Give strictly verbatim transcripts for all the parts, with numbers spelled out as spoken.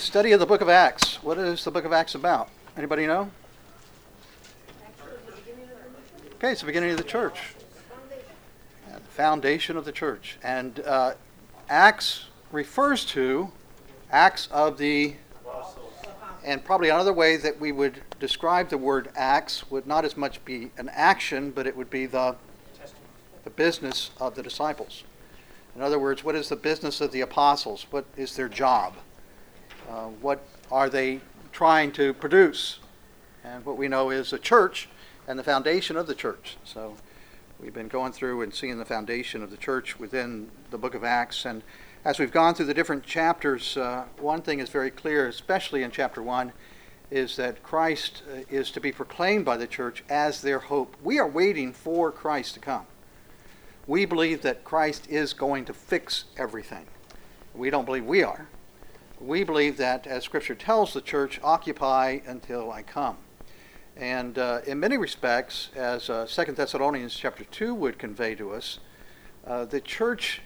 Study of the book of Acts. What is the book of Acts about? Anybody know? Okay, it's the beginning of the church. Yeah, the foundation of the church. And uh, Acts refers to acts of the... And probably another way that we would describe the word acts would not as much be an action, but it would be the, the business of the disciples. In other words, what is the business of the apostles? What is their job? Uh, what are they trying to produce? And what we know is a church and the foundation of the church. So we've been going through and seeing the foundation of the church within the book of Acts. And as we've gone through the different chapters, uh, one thing is very clear, especially in chapter one, is that Christ uh, is to be proclaimed by the church as their hope. We are waiting for Christ to come. We believe that Christ is going to fix everything. We don't believe we are. We believe that, as Scripture tells the church, occupy until I come. And uh, in many respects, as uh, Second Thessalonians chapter two would convey to us, uh, the church,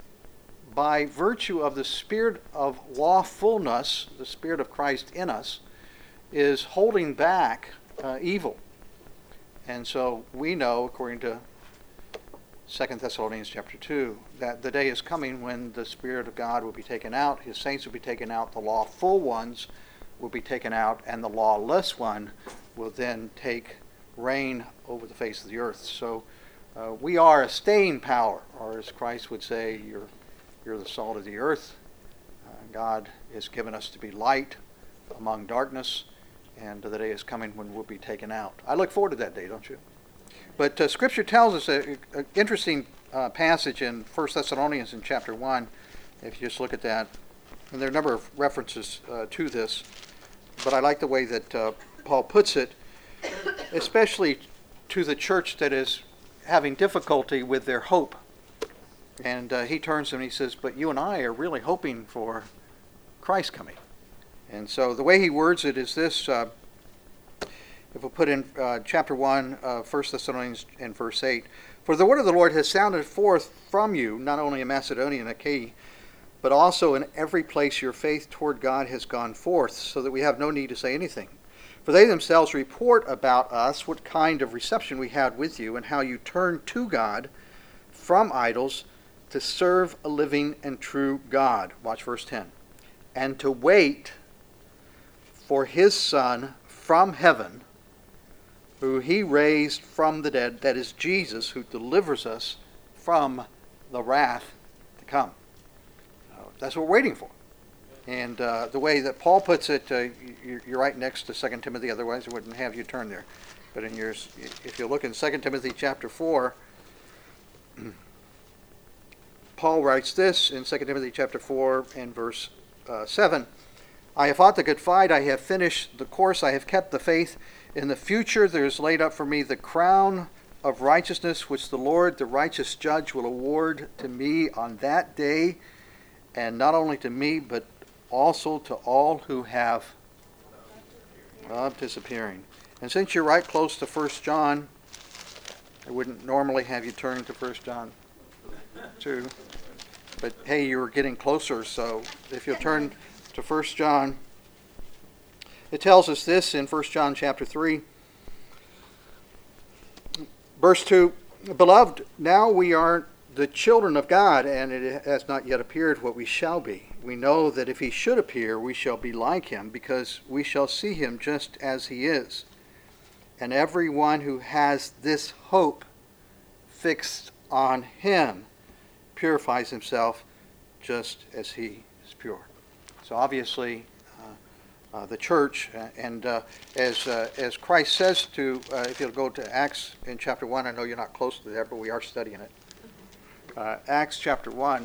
by virtue of the spirit of lawfulness, the spirit of Christ in us, is holding back uh, evil. And so we know, according to Second Thessalonians chapter two, that the day is coming when the Spirit of God will be taken out, His saints will be taken out, the lawful ones will be taken out, and the lawless one will then take reign over the face of the earth. So uh, we are a staying power, or as Christ would say, you're, you're the salt of the earth. Uh, God has given us to be light among darkness, and the day is coming when we'll be taken out. I look forward to that day, don't you? But uh, Scripture tells us an interesting uh, passage in First Thessalonians in chapter one, if you just look at that. And there are a number of references uh, to this, but I like the way that uh, Paul puts it, especially to the church that is having difficulty with their hope. And uh, he turns to them and he says, but you and I are really hoping for Christ coming. And so the way he words it is this. Uh, If we'll put in uh, chapter one, uh, First Thessalonians and verse eight. For the word of the Lord has sounded forth from you, not only in Macedonia and Achaia, but also in every place your faith toward God has gone forth, so that we have no need to say anything. For they themselves report about us what kind of reception we had with you, and how you turned to God from idols to serve a living and true God. Watch verse ten. And to wait for His Son from heaven, who He raised from the dead, that is Jesus, who delivers us from the wrath to come. Uh, that's what we're waiting for. And uh, the way that Paul puts it, uh, you're, you're right next to Second Timothy, otherwise I wouldn't have you turn there. But in yours, if you look in Second Timothy chapter four, Paul writes this in Second Timothy chapter four and verse uh, seven. I have fought the good fight, I have finished the course, I have kept the faith. In the future there is laid up for me the crown of righteousness, which the Lord, the righteous judge, will award to me on that day, and not only to me, but also to all who have loved disappearing. And since you're right close to First John, I wouldn't normally have you turn to First John two, but hey, you were getting closer, so if you'll turn to First John. It tells us this in First John chapter three, verse two, Beloved, now we are the children of God, and it has not yet appeared what we shall be. We know that if He should appear, we shall be like Him, because we shall see Him just as He is. And everyone who has this hope fixed on Him purifies himself just as He is pure. So obviously, Uh, the church, uh, and uh, as uh, as Christ says to, uh, if you'll go to Acts in chapter one, I know you're not close to that, but we are studying it. Uh, Acts chapter one,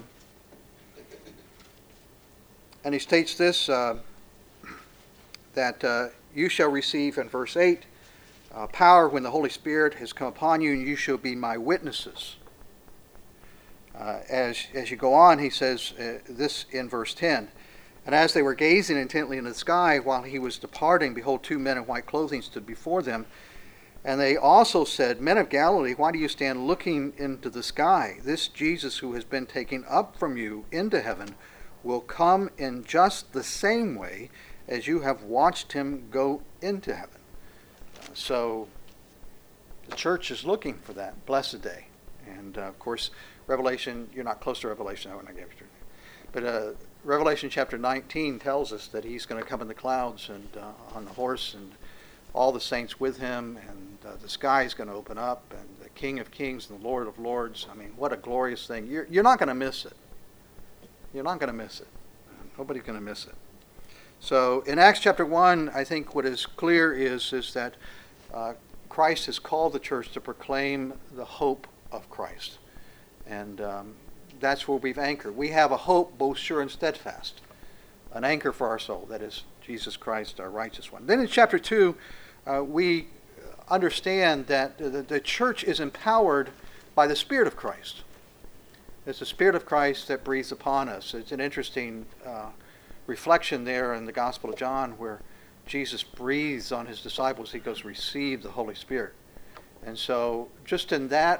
and he states this, uh, that uh, you shall receive, in verse eight, uh, power when the Holy Spirit has come upon you, and you shall be my witnesses. Uh, as, as you go on, he says uh, this in verse ten, And as they were gazing intently in the sky while he was departing, behold, two men in white clothing stood before them. And they also said, Men of Galilee, why do you stand looking into the sky? This Jesus who has been taken up from you into heaven will come in just the same way as you have watched him go into heaven. Uh, so the church is looking for that blessed day. And uh, of course, Revelation, you're not close to Revelation, I wouldn't give it to you. But uh, Revelation chapter nineteen tells us that he's going to come in the clouds and uh, on the horse, and all the saints with him, and uh, the sky is going to open up, and the King of Kings and the Lord of Lords. I mean, what a glorious thing. You're, you're not going to miss it. You're not going to miss it. Nobody's going to miss it. So in Acts chapter one, I think what is clear is, is that uh, Christ has called the church to proclaim the hope of Christ. And um, that's where we've anchored. We have a hope both sure and steadfast, an anchor for our soul, that is Jesus Christ, our righteous one. Then in chapter two, uh, we understand that the, the church is empowered by the Spirit of Christ. It's the Spirit of Christ that breathes upon us. It's an interesting uh, reflection there in the Gospel of John where Jesus breathes on his disciples. He goes, receive the Holy Spirit. And so just in that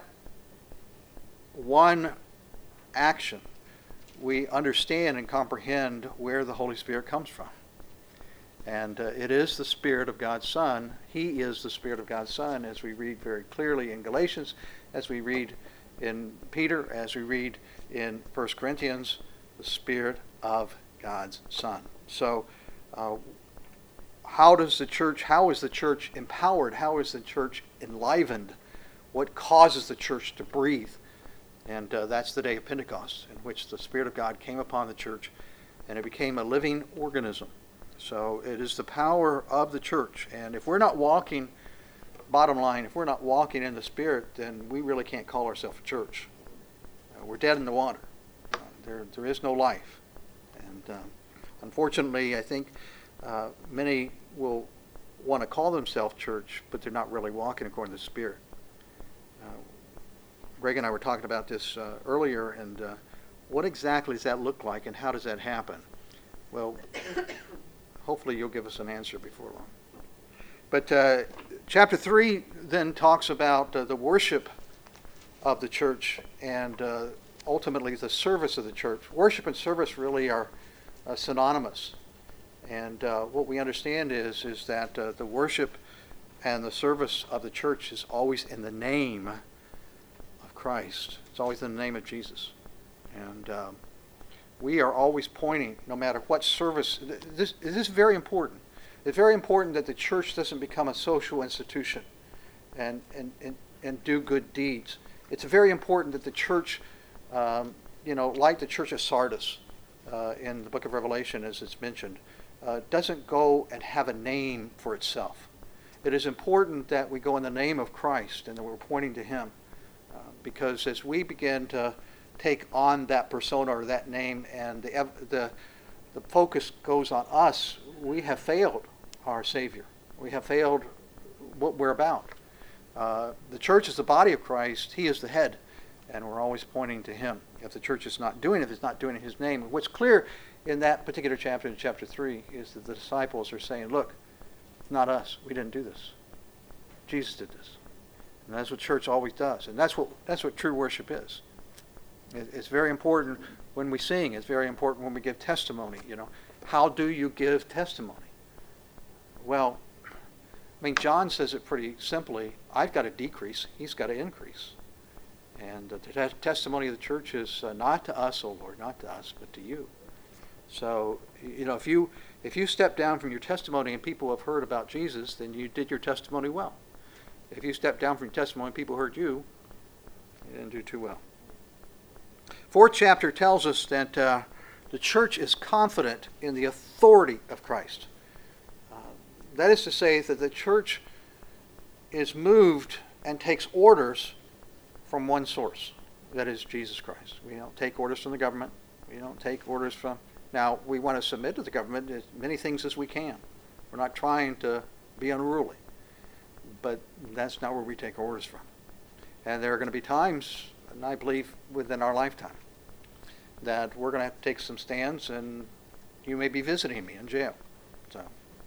one action, we understand and comprehend where the Holy Spirit comes from. And uh, it is the Spirit of God's Son. He is the Spirit of God's Son, as we read very clearly in Galatians, as we read in Peter, as we read in First Corinthians, the Spirit of God's Son. So uh, how does the church, how is the church empowered? How is the church enlivened? What causes the church to breathe? And uh, that's the day of Pentecost, in which the Spirit of God came upon the church, and it became a living organism. So it is the power of the church. And if we're not walking, bottom line, if we're not walking in the Spirit, then we really can't call ourselves a church. Uh, we're dead in the water. Uh, there, there is no life. And um, unfortunately, I think uh, many will want to call themselves church, but they're not really walking according to the Spirit. Uh, Greg and I were talking about this uh, earlier, and uh, what exactly does that look like, and how does that happen? Well, hopefully you'll give us an answer before long. But uh, chapter three then talks about uh, the worship of the church and uh, ultimately the service of the church. Worship and service really are uh, synonymous. And uh, what we understand is, is that uh, the worship and the service of the church is always in the name of Christ. It's always in the name of Jesus. And um, we are always pointing, no matter what service. This, this is very important. It's very important that the church doesn't become a social institution and, and, and, and do good deeds. It's very important that the church, um, you know, like the church of Sardis uh, in the book of Revelation, as it's mentioned, uh, doesn't go and have a name for itself. It is important that we go in the name of Christ and that we're pointing to Him. Uh, because as we begin to take on that persona or that name, and the, the the focus goes on us, we have failed our Savior. We have failed what we're about. Uh, the church is the body of Christ. He is the head, and we're always pointing to Him. If the church is not doing it, if it's not doing it in His name, what's clear in that particular chapter, in chapter three, is that the disciples are saying, look, it's not us. We didn't do this. Jesus did this. And that's what church always does. And that's what that's what true worship is. It's very important when we sing. It's very important when we give testimony. You know, how do you give testimony? Well, I mean, John says it pretty simply. I've got to decrease. He's got to increase. And the te- testimony of the church is uh, not to us, O Lord, not to us, but to you. So, you know, if you if you step down from your testimony and people have heard about Jesus, then you did your testimony well. If you step down from your testimony and people heard you, you didn't do too well. Fourth chapter tells us that uh, the church is confident in the authority of Christ. Uh, that is to say that the church is moved and takes orders from one source. That is Jesus Christ. We don't take orders from the government. We don't take orders from... Now, we want to submit to the government as many things as we can. We're not trying to be unruly. But that's not where we take orders from. And there are going to be times, and I believe within our lifetime, that we're going to have to take some stands, and you may be visiting me in jail. So,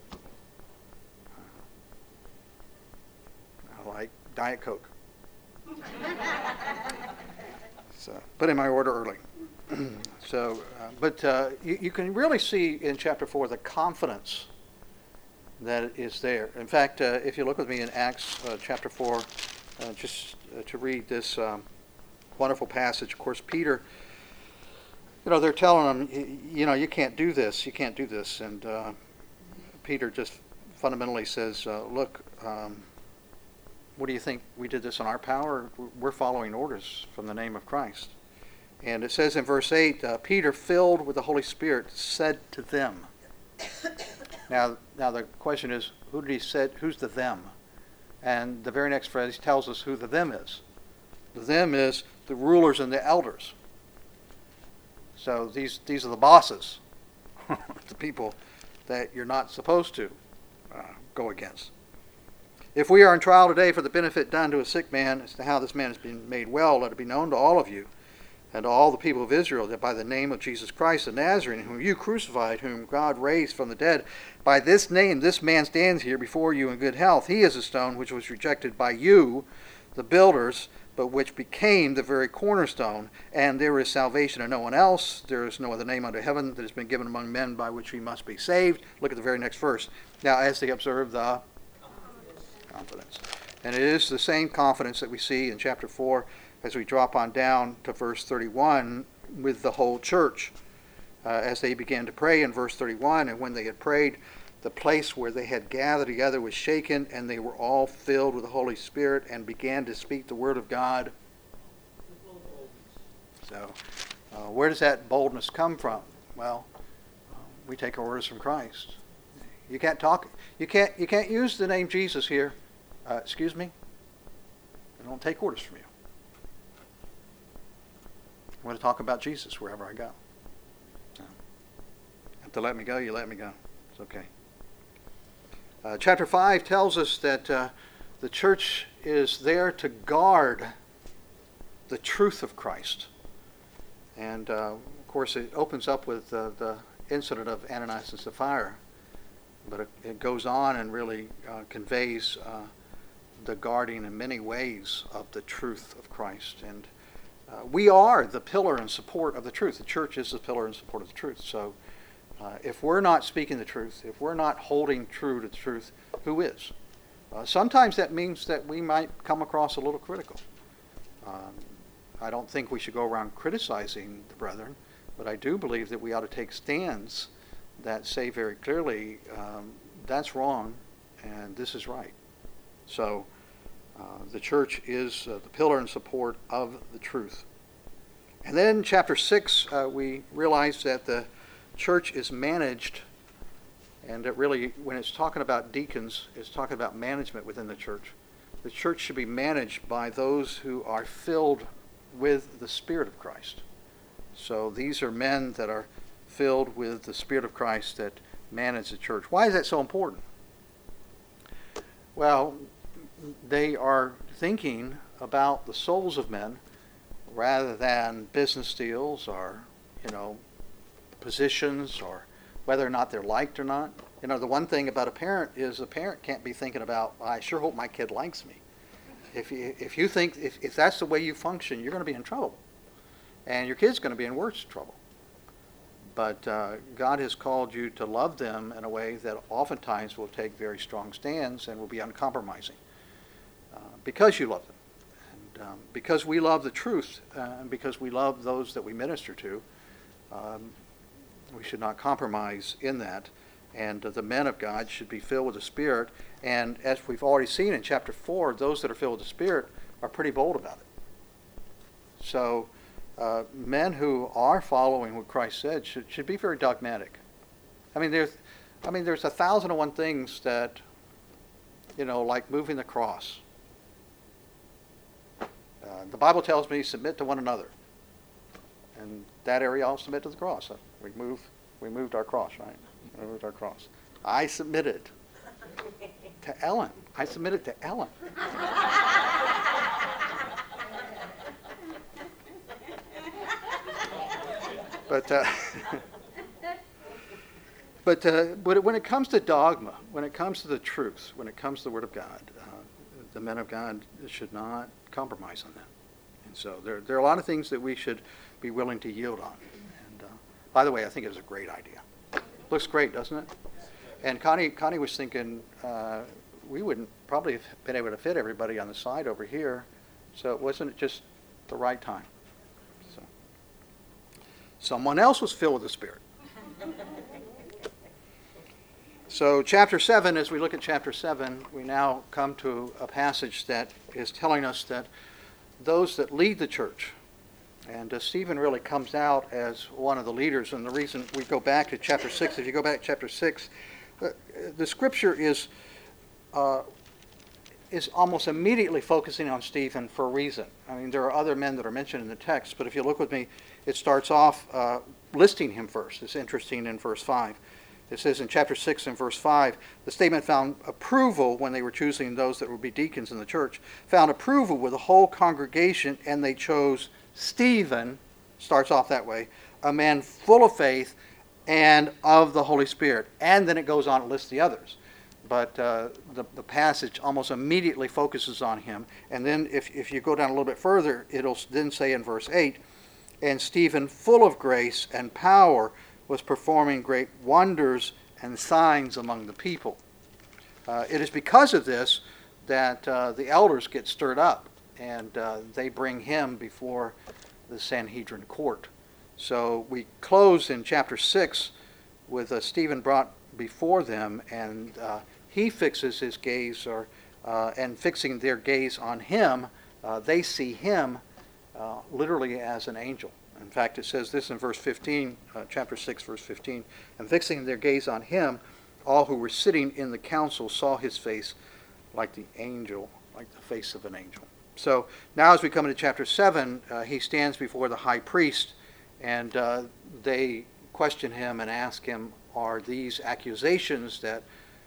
I like Diet Coke. So, put in my order early. so, uh, but uh, you, you can really see in chapter four the confidence that is there. In fact, uh, if you look with me in Acts uh, chapter four, uh, just uh, to read this um, wonderful passage. Of course, Peter, you know, they're telling him, you know, you can't do this, you can't do this. And uh, Peter just fundamentally says, uh, look, um, what do you think? We did this in our power? We're following orders from the name of Christ. And it says in verse eight, uh, Peter, filled with the Holy Spirit, said to them. Now, now the question is, who did he say? Who's the them? And the very next phrase tells us who the them is. The them is the rulers and the elders. So these these are the bosses, the people that you're not supposed to uh, go against. If we are in trial today for the benefit done to a sick man as to how this man has been made well, let it be known to all of you and to all the people of Israel that by the name of Jesus Christ the Nazarene, whom you crucified, whom God raised from the dead, by this name this man stands here before you in good health. He is a stone which was rejected by you, the builders, but which became the very cornerstone. And there is salvation in no one else. There is no other name under heaven that has been given among men by which we must be saved. Look at the very next verse. Now, as they observe the confidence. And it is the same confidence that we see in chapter four as we drop on down to verse thirty-one with the whole church. Uh, as they began to pray in verse thirty-one, and when they had prayed, the place where they had gathered together was shaken, and they were all filled with the Holy Spirit and began to speak the word of God. So, uh, where does that boldness come from? Well, uh, we take our orders from Christ. You can't talk. You can't. You can't use the name Jesus here. Uh, excuse me. I don't take orders from you. I want to talk about Jesus wherever I go. You have to let me go. You let me go. It's okay. Uh, chapter five tells us that uh, the church is there to guard the truth of Christ. And, uh, of course, it opens up with uh, the incident of Ananias and Sapphira. But it, it goes on and really uh, conveys uh, the guarding in many ways of the truth of Christ. And uh, we are the pillar and support of the truth. The church is the pillar and support of the truth. So uh, if we're not speaking the truth, if we're not holding true to the truth, who is? Uh, sometimes that means that we might come across a little critical. Um, I don't think we should go around criticizing the brethren, but I do believe that we ought to take stands that say very clearly, um, that's wrong and this is right. So uh, the church is uh, the pillar and support of the truth. And then chapter six, uh, we realize that the church is managed, and that really, when it's talking about deacons, it's talking about management within the church. The church should be managed by those who are filled with the Spirit of Christ. So these are men that are filled with the Spirit of Christ that manage the church. Why is that so important? Well, they are thinking about the souls of men rather than business deals or, you know, positions or whether or not they're liked or not. You know, the one thing about a parent is a parent can't be thinking about, I sure hope my kid likes me. If you, if you think, if, if that's the way you function, you're going to be in trouble. And your kid's going to be in worse trouble. But uh, God has called you to love them in a way that oftentimes will take very strong stands and will be uncompromising. Uh, because you love them. And um, because we love the truth, uh, and because we love those that we minister to, um, we should not compromise in that. And uh, the men of God should be filled with the Spirit. And as we've already seen in chapter four, those that are filled with the Spirit are pretty bold about it. So uh, men who are following what Christ said should, should be very dogmatic. I mean, there's, I mean, there's a thousand and one things that, you know, like moving the cross. Uh, the Bible tells me submit to one another. And that area I'll submit to the cross. We move, we moved our cross, right? We moved our cross. I submitted to Ellen. I submitted to Ellen. But uh, but uh, but when it comes to dogma, when it comes to the truth, when it comes to the Word of God, uh, the men of God should not compromise on that. And so there, there are a lot of things that we should be willing to yield on. And uh, by the way, I think it was a great idea. Looks great, doesn't it? And Connie, Connie was thinking uh, we wouldn't probably have been able to fit everybody on the side over here, so it wasn't just the right time. So someone else was filled with the Spirit. So chapter seven, as we look at chapter seven, we now come to a passage that is telling us that those that lead the church, and uh, Stephen really comes out as one of the leaders, and the reason we go back to chapter six, if you go back to chapter six, uh, the scripture is uh, is almost immediately focusing on Stephen for a reason. I mean, there are other men that are mentioned in the text, but if you look with me, it starts off uh, listing him first. It's interesting in verse five. It says in chapter six and verse five, the statement found approval when they were choosing those that would be deacons in the church, found approval with the whole congregation, and they chose Stephen, starts off that way, a man full of faith and of the Holy Spirit. And then it goes on and lists the others. But uh, the, the passage almost immediately focuses on him. And then if, if you go down a little bit further, it'll then say in verse eight, and Stephen, full of grace and power, was performing great wonders and signs among the people. Uh, it is because of this that uh, the elders get stirred up, and uh, they bring him before the Sanhedrin court. So we close in chapter six with uh, Stephen brought before them, and uh, he fixes his gaze, or uh, and fixing their gaze on him, uh, they see him uh, literally as an angel. In fact, it says this in verse fifteen, uh, chapter six, verse fifteen, and fixing their gaze on him, all who were sitting in the council saw his face like the angel, like the face of an angel. So now as we come into chapter seven, uh, he stands before the high priest, and uh, they question him and ask him, are these accusations that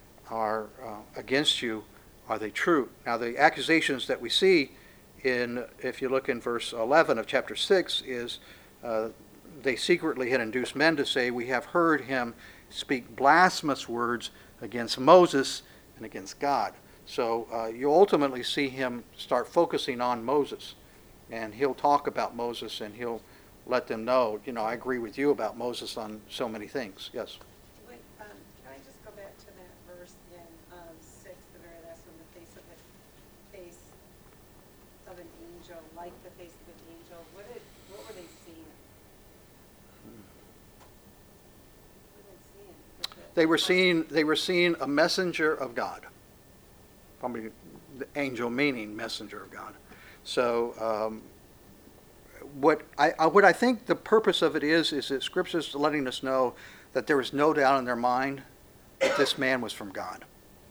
are uh, against you, are they true? Now the accusations that we see in, if you look in verse eleven of chapter six, is uh, they secretly had induced men to say, we have heard him speak blasphemous words against Moses and against God. So uh, you ultimately see him start focusing on Moses, and he'll talk about Moses, and he'll let them know, you know, I agree with you about Moses on so many things. Yes? Wait, um, can I just go back to that verse in um, six, the very last one, the face of the face of an angel, like the face of an angel. What did, what were they seeing? What were they seeing? With the- They were seeing, they were seeing a messenger of God. Probably the angel meaning messenger of God. So um, what I, I what I think the purpose of it is is that Scripture is letting us know that there is no doubt in their mind that this man was from God.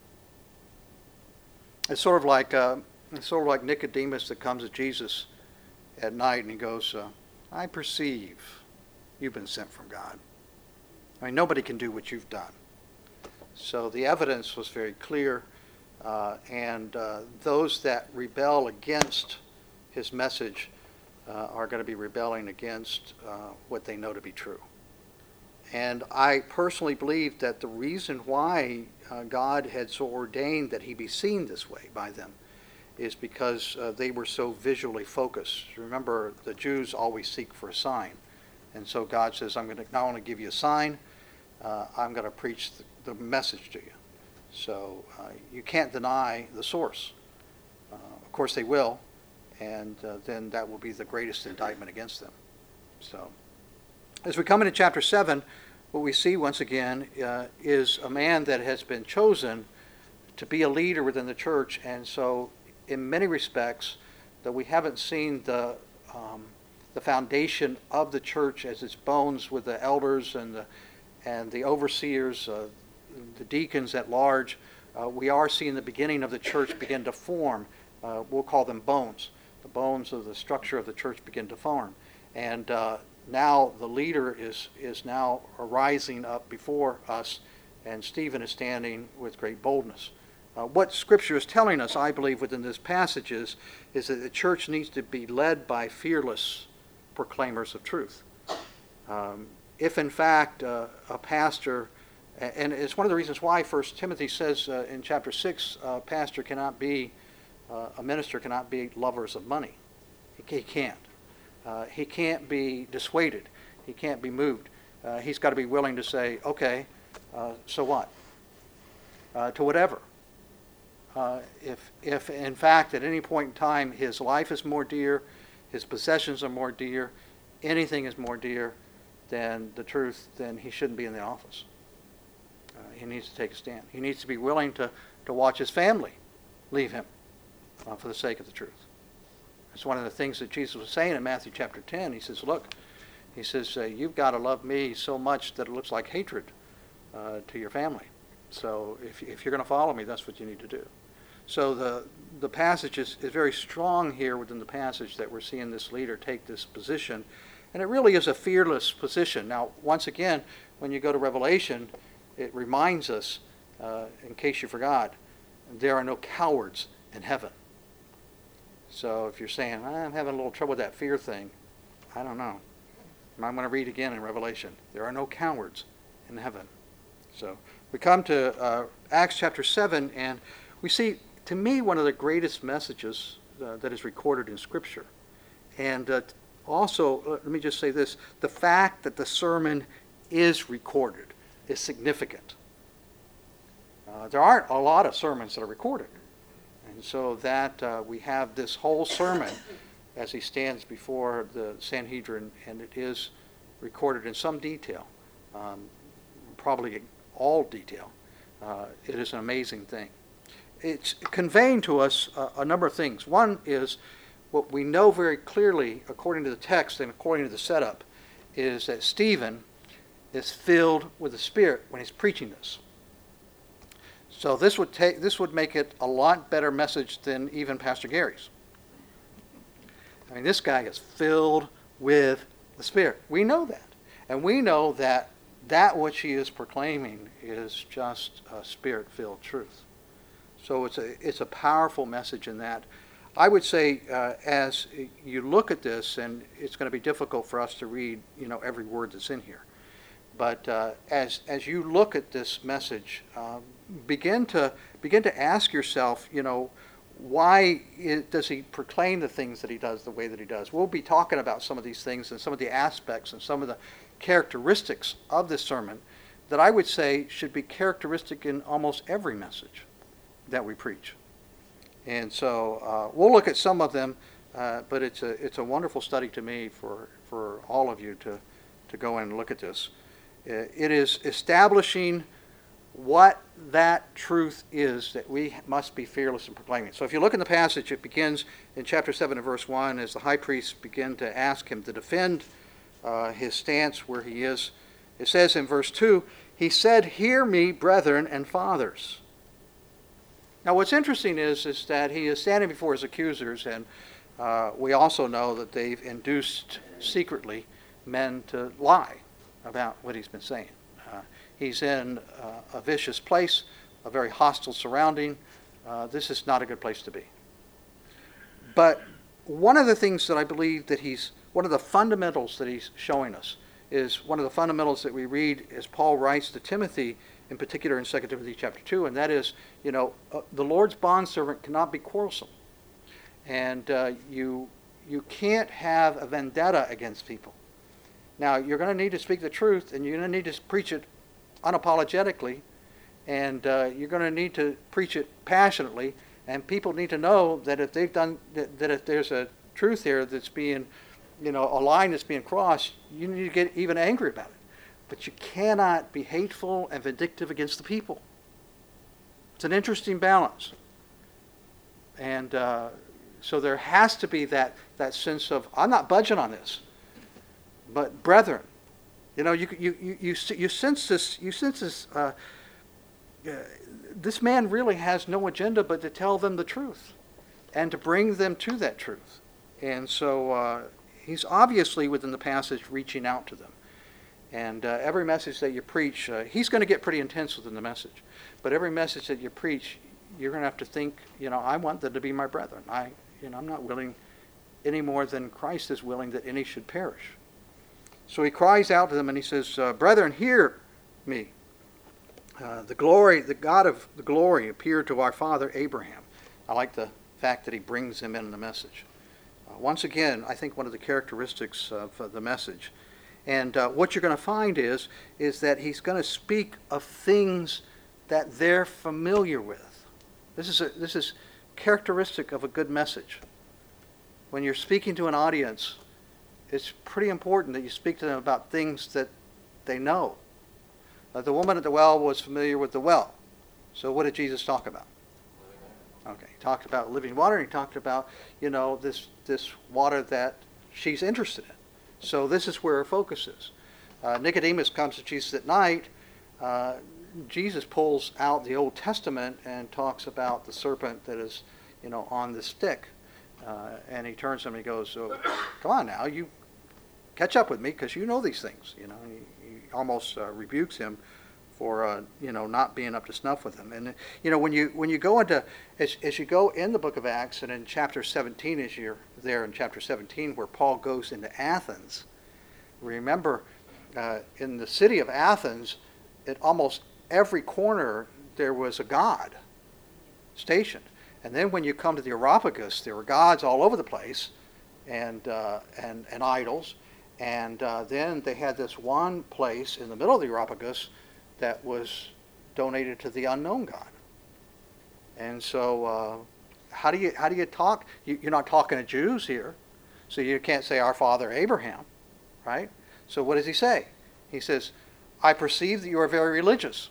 It's sort of like uh, it's sort of like Nicodemus that comes to Jesus at night and he goes, uh, "I perceive you've been sent from God." I mean, nobody can do what you've done. So the evidence was very clear. Uh, and uh, those that rebel against his message uh, are going to be rebelling against uh, what they know to be true. And I personally believe that the reason why uh, God had so ordained that he be seen this way by them is because uh, they were so visually focused. Remember, the Jews always seek for a sign. And so God says, I'm going to not only give you a sign, uh, I'm going to preach the, the message to you. So uh, you can't deny the source. Uh, of course they will, and uh, then that will be the greatest indictment against them. So as we come into chapter seven, what we see once again uh, is a man that has been chosen to be a leader within the church. And so in many respects, that we haven't seen the, um, the foundation of the church as its bones with the elders and the, and the overseers, uh, the deacons at large. Uh, we are seeing the beginning of the church begin to form. Uh, we'll call them bones. The bones of the structure of the church begin to form. And uh, now the leader is, is now arising up before us, and Stephen is standing with great boldness. Uh, what Scripture is telling us, I believe, within this passage is, is that the church needs to be led by fearless proclaimers of truth. Um, if in fact uh, a pastor, and it's one of the reasons why First Timothy says uh, in chapter six, uh, pastor cannot be, uh, a minister cannot be lovers of money. He, he can't. Uh, he can't be dissuaded. He can't be moved. Uh, he's got to be willing to say, okay, uh, so what? Uh, to whatever. Uh, if, if in fact at any point in time his life is more dear, his possessions are more dear, anything is more dear than the truth, then he shouldn't be in the office. Uh, he needs to take a stand. He needs to be willing to, to watch his family leave him uh, for the sake of the truth. It's one of the things that Jesus was saying in Matthew chapter ten. He says, look, he says, uh, you've got to love me so much that it looks like hatred uh, to your family. So if, if you're going to follow me, that's what you need to do. So the, the passage is, is very strong here within the passage that we're seeing this leader take this position. And it really is a fearless position. Now, once again, when you go to Revelation, it reminds us, uh, in case you forgot, there are no cowards in heaven. So if you're saying, I'm having a little trouble with that fear thing, I don't know. I'm going to read again in Revelation. There are no cowards in heaven. So we come to uh, Acts chapter seven, and we see, to me, one of the greatest messages uh, that is recorded in Scripture. And uh, also, uh, let me just say this, the fact that the sermon is recorded is significant. Uh, there aren't a lot of sermons that are recorded. And so that uh, we have this whole sermon as he stands before the Sanhedrin, and it is recorded in some detail, um, probably all detail. Uh, it is an amazing thing. It's conveying to us a, a number of things. One is what we know very clearly, according to the text and according to the setup, is that Stephen is filled with the Spirit when he's preaching this. So this would take this would make it a lot better message than even Pastor Gary's. I mean, this guy is filled with the Spirit. We know that. And we know that that which he is proclaiming is just a Spirit-filled truth. So it's a it's a powerful message in that. I would say uh, as you look at this, and it's going to be difficult for us to read, you know, every word that's in here. But uh, as as you look at this message, uh, begin to begin to ask yourself, you know, why is, does he proclaim the things that he does the way that he does? We'll be talking about some of these things and some of the aspects and some of the characteristics of this sermon that I would say should be characteristic in almost every message that we preach. And so uh, we'll look at some of them, uh, but it's a it's a wonderful study to me for for all of you to to go in and look at this. It is establishing what that truth is that we must be fearless in proclaiming. So if you look in the passage, it begins in chapter seven and verse one as the high priests begin to ask him to defend uh, his stance where he is. It says in verse two, he said, "Hear me, brethren and fathers." Now what's interesting is, is that he is standing before his accusers, and uh, we also know that they've induced secretly men to lie about what he's been saying. Uh, he's in uh, a vicious place, a very hostile surrounding. Uh, this is not a good place to be. But one of the things that I believe that he's, one of the fundamentals that he's showing us is one of the fundamentals that we read as Paul writes to Timothy, in particular in Second Timothy chapter two, and that is, you know, uh, the Lord's bondservant cannot be quarrelsome. And uh, you, you can't have a vendetta against people. Now, you're going to need to speak the truth, and you're going to need to preach it unapologetically, and uh, you're going to need to preach it passionately, and people need to know that if they've done that, that if there's a truth here that's being, you know, a line that's being crossed, you need to get even angry about it. But you cannot be hateful and vindictive against the people. It's an interesting balance, and uh, so there has to be that that sense of, I'm not budging on this. But brethren, you know, you you you you, you sense this. You sense this. Uh, uh, this man really has no agenda but to tell them the truth, and to bring them to that truth. And so uh, he's obviously within the passage reaching out to them. And uh, every message that you preach, uh, he's going to get pretty intense within the message. But every message that you preach, you're going to have to think, you know, I want them to be my brethren. I, you know, I'm not willing any more than Christ is willing that any should perish. So he cries out to them and he says, uh, "Brethren, hear me. Uh, the glory, the God of the glory appeared to our father Abraham." I like the fact that he brings him in the message. Uh, once again, I think one of the characteristics of uh, the message. And uh, what you're going to find is, is that he's going to speak of things that they're familiar with. This is, a, this is characteristic of a good message. When you're speaking to an audience, it's pretty important that you speak to them about things that they know. Uh, the woman at the well was familiar with the well. So what did Jesus talk about? Okay, he talked about living water. He talked about, you know, this this water that she's interested in. So this is where her focus is. Uh, Nicodemus comes to Jesus at night. Uh, Jesus pulls out the Old Testament and talks about the serpent that is, you know, on the stick. Uh, and he turns to him and he goes, oh, come on now, you catch up with me because you know these things. You know, he, he almost uh, rebukes him for uh, you know, not being up to snuff with him. And you know, when you when you go into as, as you go in the book of Acts and in chapter seventeen, as you're there in chapter seventeen, where Paul goes into Athens, remember uh, in the city of Athens, at almost every corner there was a god stationed. And then when you come to the Areopagus, there were gods all over the place, and uh, and and idols. And uh, then they had this one place in the middle of the Areopagus that was donated to the unknown God. And so, uh, how do you how do you talk? You, you're not talking to Jews here, so you can't say our father Abraham, right? So what does he say? He says, "I perceive that you are very religious."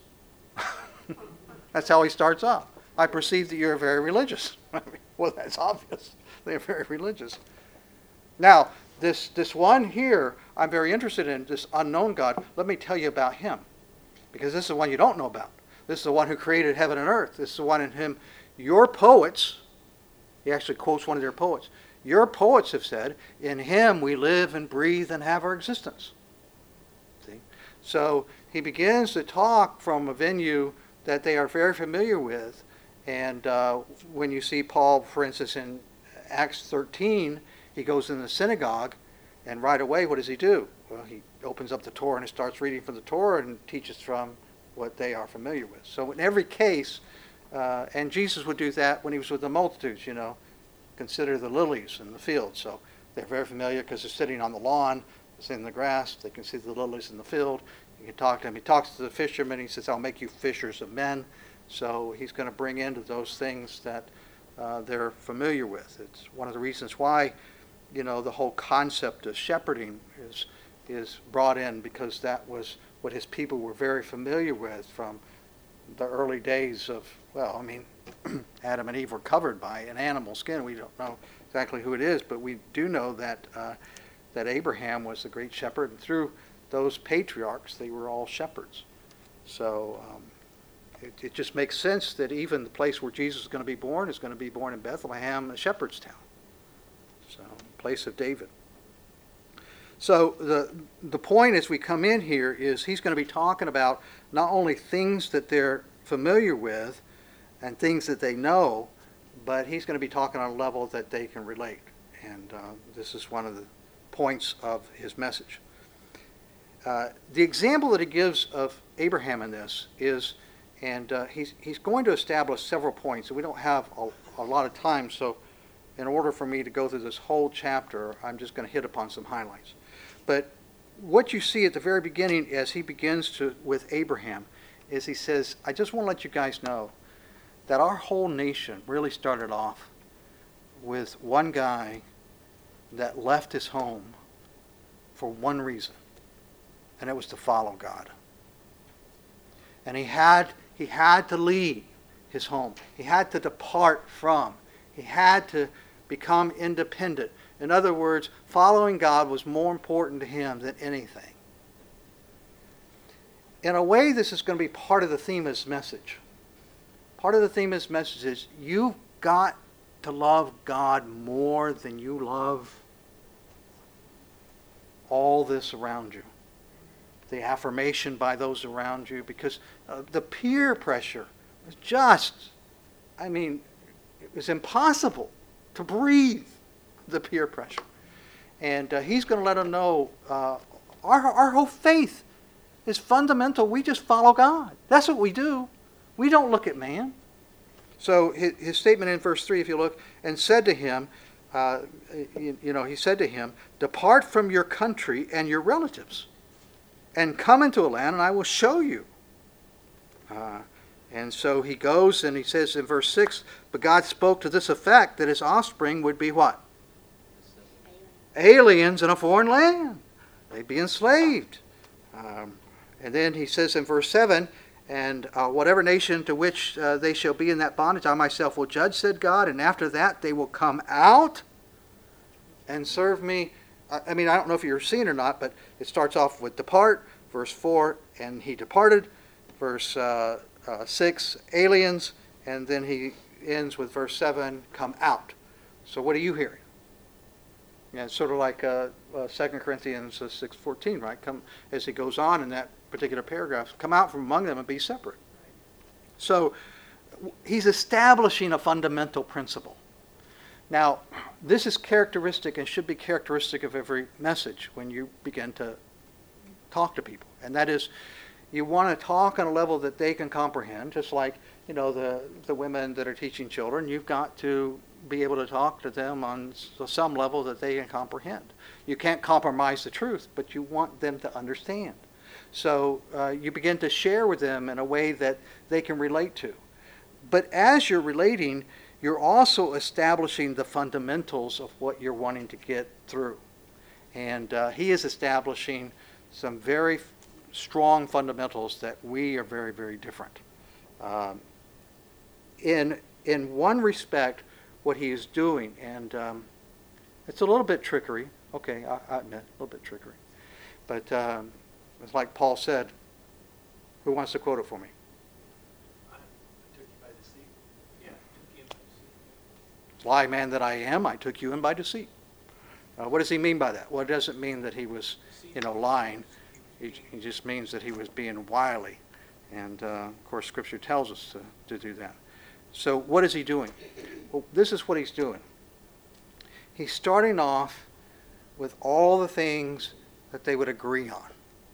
That's how he starts off. I perceive that you're very religious. I mean, well, that's obvious. They're very religious. Now, this this one here, I'm very interested in, this unknown God. Let me tell you about him, because this is the one you don't know about. This is the one who created heaven and earth. This is the one in him. Your poets, he actually quotes one of their poets. Your poets have said, in him we live and breathe and have our existence. See? So he begins to talk from a venue that they are very familiar with. And uh, when you see Paul, for instance, in Acts thirteen, he goes in the synagogue, and right away, what does he do? Well, he opens up the Torah and he starts reading from the Torah and teaches from what they are familiar with. So in every case, uh, and Jesus would do that when he was with the multitudes, you know, consider the lilies in the field. So they're very familiar because they're sitting on the lawn, it's in the grass, they can see the lilies in the field. You can talk to him. He talks to the fishermen, he says, I'll make you fishers of men. So he's going to bring into those things that uh, they're familiar with. It's one of the reasons why, you know, the whole concept of shepherding is is brought in, because that was what his people were very familiar with from the early days of, well, I mean, Adam and Eve were covered by an animal skin. We don't know exactly who it is, but we do know that uh, that Abraham was the great shepherd, and through those patriarchs, they were all shepherds. So um, it, it just makes sense that even the place where Jesus is going to be born is going to be born in Bethlehem, a shepherd's town. So, place of David. So the the point as we come in here is he's going to be talking about not only things that they're familiar with and things that they know, but he's going to be talking on a level that they can relate. And uh, this is one of the points of his message. Uh, the example that he gives of Abraham in this is, and uh, he's he's going to establish several points, and we don't have a, a lot of time, so in order for me to go through this whole chapter, I'm just going to hit upon some highlights. But what you see at the very beginning as he begins to with Abraham is he says, I just want to let you guys know that our whole nation really started off with one guy that left his home for one reason, and it was to follow God. And he had he had to leave his home. He had to depart from. He had to become independent. In other words, following God was more important to him than anything. In a way, this is going to be part of the theme of his message. Part of the theme of his message is you've got to love God more than you love all this around you. The affirmation by those around you, because uh, the peer pressure was just, I mean, it was impossible to breathe, the peer pressure. And uh, he's going to let them know uh, our, our whole faith is fundamental. We just follow God. That's what we do. We don't look at man. So his, his statement in verse three, if you look, and said to him, uh, you, you know, he said to him, "Depart from your country and your relatives, and come into a land, and I will show you." Uh, and so he goes, and he says in verse six, "But God spoke to this effect, that his offspring would be" what? Aliens in a foreign land. They'd be enslaved. Um, and then he says in verse seven, "And uh, whatever nation to which uh, they shall be in that bondage, I myself will judge," said God. "And after that they will come out and serve me." I, I mean, I don't know if you're seeing or not, but it starts off with depart, verse four, "and he departed," verse uh, uh, six, aliens, and then he ends with verse seven, "come out." So what are you hearing? Yeah, it's sort of like uh, uh, Second Corinthians six fourteen, right? Come, as he goes on in that particular paragraph, "come out from among them and be separate." So he's establishing a fundamental principle. Now, this is characteristic and should be characteristic of every message when you begin to talk to people. And that is, you want to talk on a level that they can comprehend, just like, you know, the, the women that are teaching children. You've got to be able to talk to them on some level that they can comprehend. You can't compromise the truth, but you want them to understand. So uh, you begin to share with them in a way that they can relate to. But as you're relating, you're also establishing the fundamentals of what you're wanting to get through. And uh, he is establishing some very f- strong fundamentals that we are very, very different. Um, in, in one respect, what he is doing, and um, it's a little bit trickery. Okay, I, I admit, a little bit trickery. But um, it's like Paul said. Who wants to quote it for me? I took you by deceit. Yeah, took you by deceit. "Lie man that I am, I took you in by deceit." Uh, what does he mean by that? Well, it doesn't mean that he was, you know, lying. He, he just means that he was being wily. And, uh, of course, Scripture tells us to, to do that. So what is he doing? Well, this is what he's doing. He's starting off with all the things that they would agree on.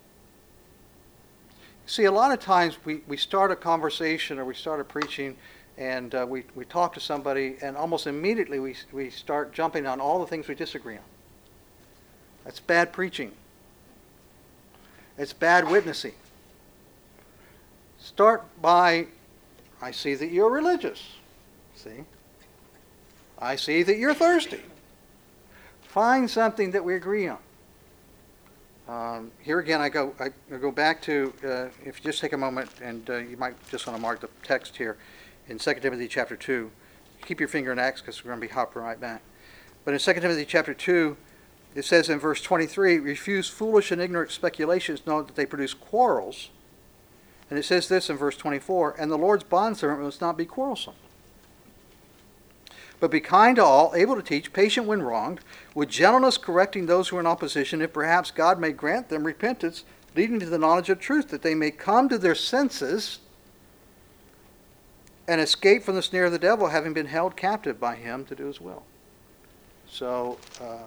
See, a lot of times we, we start a conversation or we start a preaching and uh, we, we talk to somebody and almost immediately we, we start jumping on all the things we disagree on. That's bad preaching. It's bad witnessing. Start by, "I see that you're religious." See? "I see that you're thirsty." Find something that we agree on. Um, here again, I go I, I go back to, uh, if you just take a moment, and uh, you might just want to mark the text here in Second Timothy chapter two. Keep your finger in Acts because we're going to be hopping right back. But in Second Timothy chapter two, it says in verse twenty-three, "Refuse foolish and ignorant speculations, knowing that they produce quarrels." And it says this in verse twenty-four, "And the Lord's bondservant must not be quarrelsome, but be kind to all, able to teach, patient when wronged, with gentleness correcting those who are in opposition, if perhaps God may grant them repentance, leading to the knowledge of truth, that they may come to their senses and escape from the snare of the devil, having been held captive by him to do his will." So uh,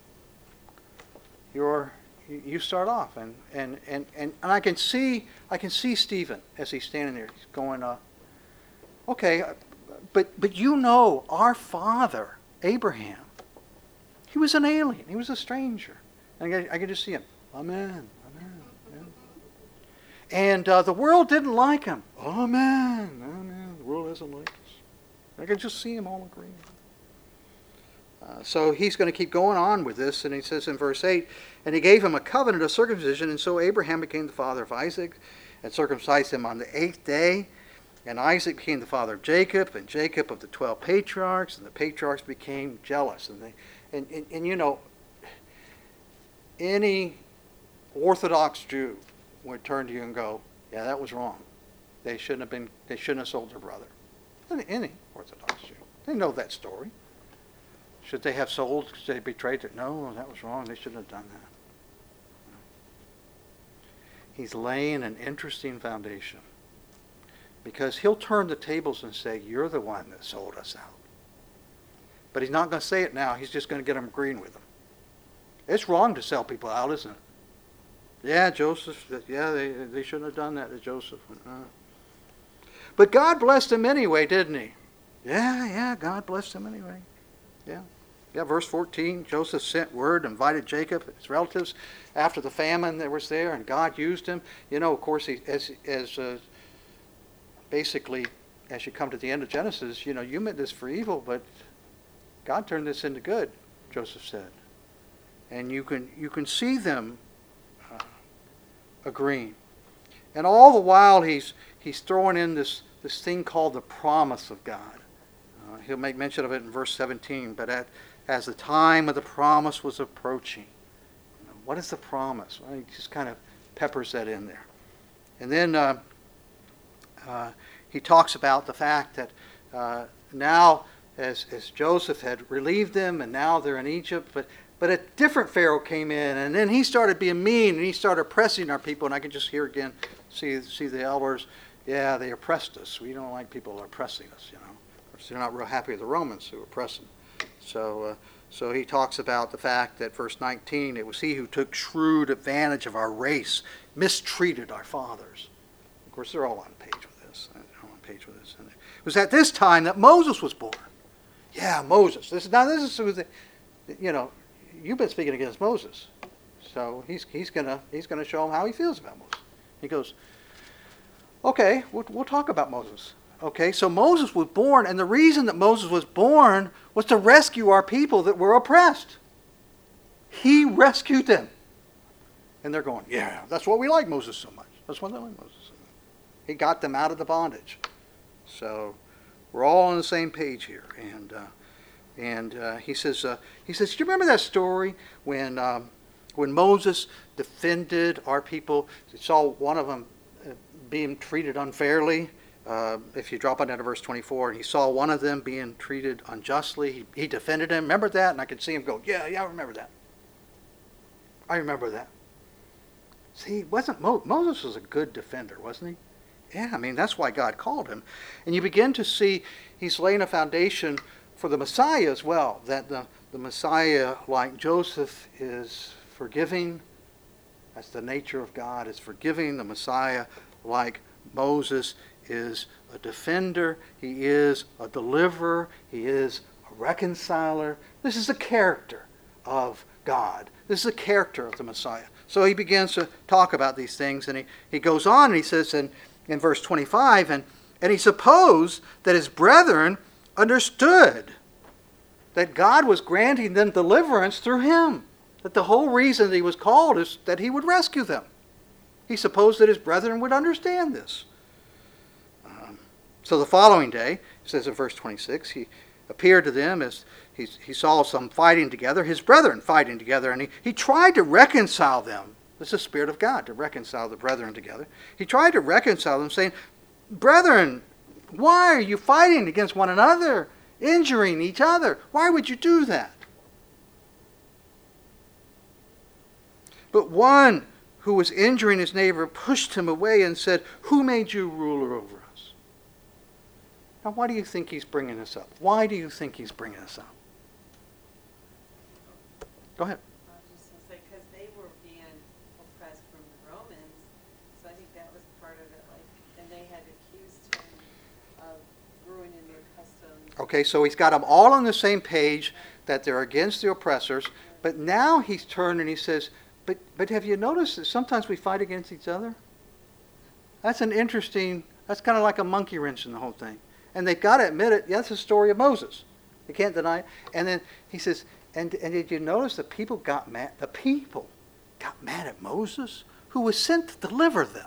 you're you start off, and, and, and, and, and I can see I can see Stephen as he's standing there. He's going, uh, okay, but but you know, our father Abraham, he was an alien. He was a stranger. And I, I can just see him. Amen. Amen. Amen. And uh, the world didn't like him. Amen. Amen. The world doesn't like us. I can just see him all agreeing. Uh, so he's going to keep going on with this, and he says in verse eight, "And he gave him a covenant of circumcision, and so Abraham became the father of Isaac, and circumcised him on the eighth day. And Isaac became the father of Jacob, and Jacob of the twelve patriarchs, and the patriarchs became jealous." And they, and, and, and you know, any Orthodox Jew would turn to you and go, "Yeah, that was wrong. They shouldn't have been. They shouldn't have sold their brother." Any, any Orthodox Jew, they know that story. Should they have sold because they betrayed it? No, that was wrong. They shouldn't have done that. He's laying an interesting foundation, because he'll turn the tables and say, "You're the one that sold us out." But he's not going to say it now. He's just going to get them agreeing with him. It's wrong to sell people out, isn't it? Yeah, Joseph, yeah, they, they shouldn't have done that to Joseph. Uh, but God blessed him anyway, didn't he? Yeah, yeah, God blessed him anyway. Yeah. Yeah, verse fourteen, Joseph sent word, invited Jacob, his relatives, after the famine that was there, and God used him. You know, of course, he, as, as uh, basically, as you come to the end of Genesis, you know, you meant this for evil, but God turned this into good, Joseph said. And you can, you can see them uh, agreeing. And all the while, he's, he's throwing in this, this thing called the promise of God. Uh, he'll make mention of it in verse seventeen, but at as the time of the promise was approaching. You know, what is the promise? Well, he just kind of peppers that in there. And then uh, uh, he talks about the fact that uh, now, as, as Joseph had relieved them, and now they're in Egypt, but, but a different Pharaoh came in, and then he started being mean, and he started oppressing our people, and I can just hear again, see, see the elders, yeah, they oppressed us. We don't like people oppressing us, you know. Of course, they're not real happy with the Romans who oppress them. So, uh, so he talks about the fact that verse nineteen, it was he who took shrewd advantage of our race, mistreated our fathers. Of course, they're all on page with this. They're all on page with this. And it was at this time that Moses was born. Yeah, Moses. This now this is who the, you know, you've been speaking against Moses, so he's he's gonna he's gonna show him how he feels about Moses. He goes, okay, we'll we'll talk about Moses. Okay, so Moses was born, and the reason that Moses was born was to rescue our people that were oppressed. He rescued them. And they're going, yeah, that's why we like Moses so much. That's why they like Moses so much. He got them out of the bondage. So we're all on the same page here. And uh, and uh, he says, uh, he says, do you remember that story when um, when Moses defended our people? He saw one of them being treated unfairly. Uh, if you drop on down to verse twenty-four, and he saw one of them being treated unjustly, he, he defended him. Remember that? And I could see him go, yeah, yeah, I remember that. I remember that. See, wasn't Mo- Moses was a good defender, wasn't he? Yeah, I mean, that's why God called him. And you begin to see he's laying a foundation for the Messiah as well, that the, the Messiah, like Joseph, is forgiving. That's the nature of God, is forgiving. The Messiah, like Moses, is a defender. He is a deliverer. He is a reconciler. This is the character of God. This is the character of the Messiah. So he begins to talk about these things, and he, he goes on and he says in, in verse twenty-five, and, and he supposed that his brethren understood that God was granting them deliverance through him. That the whole reason that he was called is that he would rescue them. He supposed that his brethren would understand this. Um, so the following day, it says in verse twenty-six, he appeared to them as he, he saw some fighting together, his brethren fighting together, and he, he tried to reconcile them. This is the Spirit of God, to reconcile the brethren together. He tried to reconcile them, saying, brethren, why are you fighting against one another, injuring each other? Why would you do that? But one who was injuring his neighbor pushed him away and said, who made you ruler over us? Now, why do you think he's bringing this up? Why do you think he's bringing this up? Go ahead. I was just going to say, because they were being oppressed from the Romans, so I think that was part of it. Like, and they had accused him of ruining their customs. Okay, so he's got them all on the same page, that they're against the oppressors, but now he's turned and he says, But but have you noticed that sometimes we fight against each other? That's an interesting, that's kind of like a monkey wrench in the whole thing. And they've got to admit it. Yeah, that's the story of Moses. They can't deny it. And then he says, and, and did you notice the people got mad? The people got mad at Moses, who was sent to deliver them.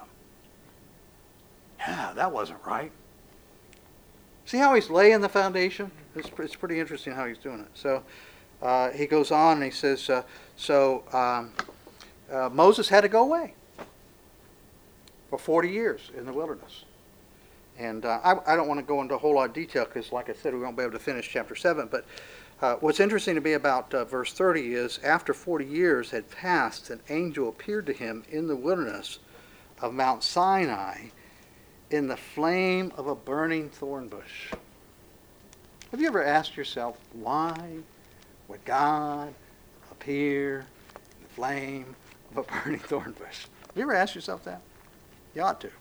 Yeah, that wasn't right. See how he's laying the foundation? It's, it's pretty interesting how he's doing it. So uh, he goes on and he says, uh, so... Um, Uh, Moses had to go away for forty years in the wilderness. And uh, I, I don't want to go into a whole lot of detail because, like I said, we won't be able to finish chapter seven. But uh, what's interesting to me about uh, verse thirty is after forty years had passed, an angel appeared to him in the wilderness of Mount Sinai in the flame of a burning thorn bush. Have you ever asked yourself, why would God appear in the flame of a burning thorn bush? Have you ever asked yourself that? You ought to.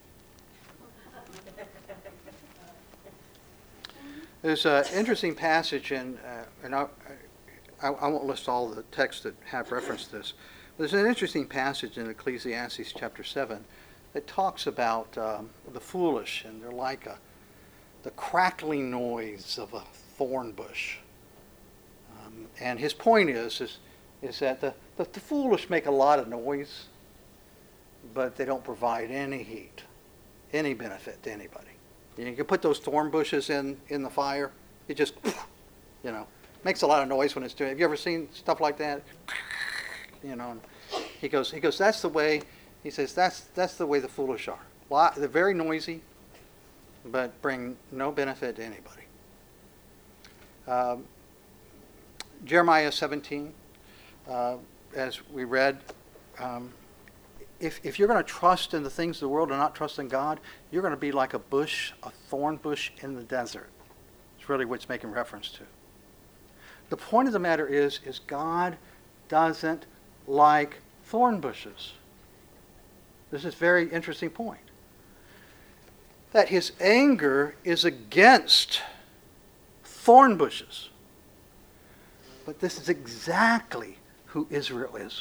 There's an interesting passage in, uh, and I, I, I won't list all the texts that have reference to this. There's an interesting passage in Ecclesiastes chapter seven that talks about um, the foolish, and they're like a, the crackling noise of a thorn bush. Um, and his point is, is, is that the, the, the foolish make a lot of noise, but they don't provide any heat, any benefit to anybody. You can put those thorn bushes in, in the fire, it just, you know, makes a lot of noise when it's doing it. Have you ever seen stuff like that? You know, and he goes, he goes, that's the way, he says, that's that's the way the foolish are. Lot, they're very noisy, but bring no benefit to anybody. Um, Jeremiah seventeen, uh, as we read, um, if, if you're going to trust in the things of the world and not trust in God, you're going to be like a bush, a thorn bush in the desert. It's really what it's making reference to. The point of the matter is, is God doesn't like thorn bushes. This is a very interesting point. That his anger is against thorn bushes. But this is exactly who Israel is.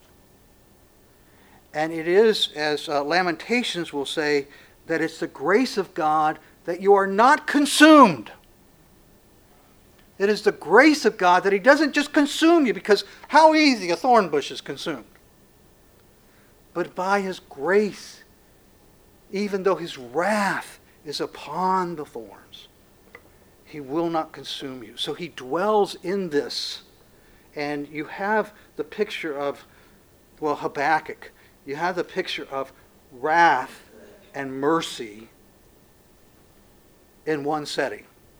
And it is, as uh, Lamentations will say, that it's the grace of God that you are not consumed. It is the grace of God that he doesn't just consume you, because how easy a thorn bush is consumed. But by his grace, even though his wrath is upon the thorns, he will not consume you. So he dwells in this. And you have the picture of, well, Habakkuk. You have the picture of wrath and mercy in one setting.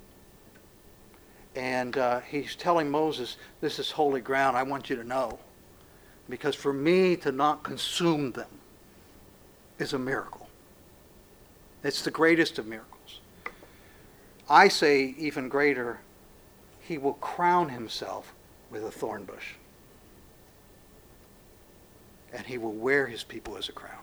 And uh, he's telling Moses, this is holy ground, I want you to know. Because for me to not consume them is a miracle. It's the greatest of miracles. I say even greater, he will crown himself with a thorn bush. And he will wear his people as a crown.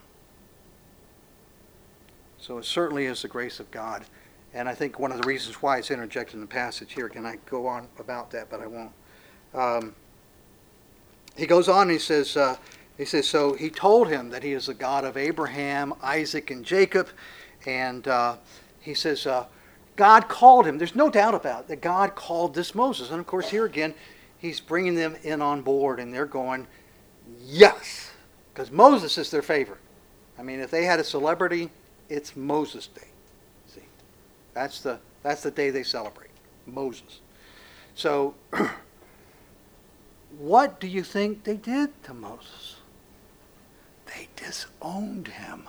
So it certainly is the grace of God. And I think one of the reasons why it's interjected in the passage here, can I go on about that, but I won't. Um, he goes on and he says, uh, he says, so he told him that he is the God of Abraham, Isaac, and Jacob. And uh, he says, uh, God called him. There's no doubt about it, that God called this Moses. And of course, here again, he's bringing them in on board, and they're going, yes, because Moses is their favorite. I mean, if they had a celebrity, it's Moses Day. See, that's the that's the day they celebrate, Moses. So, what do you think they did to Moses? They disowned him.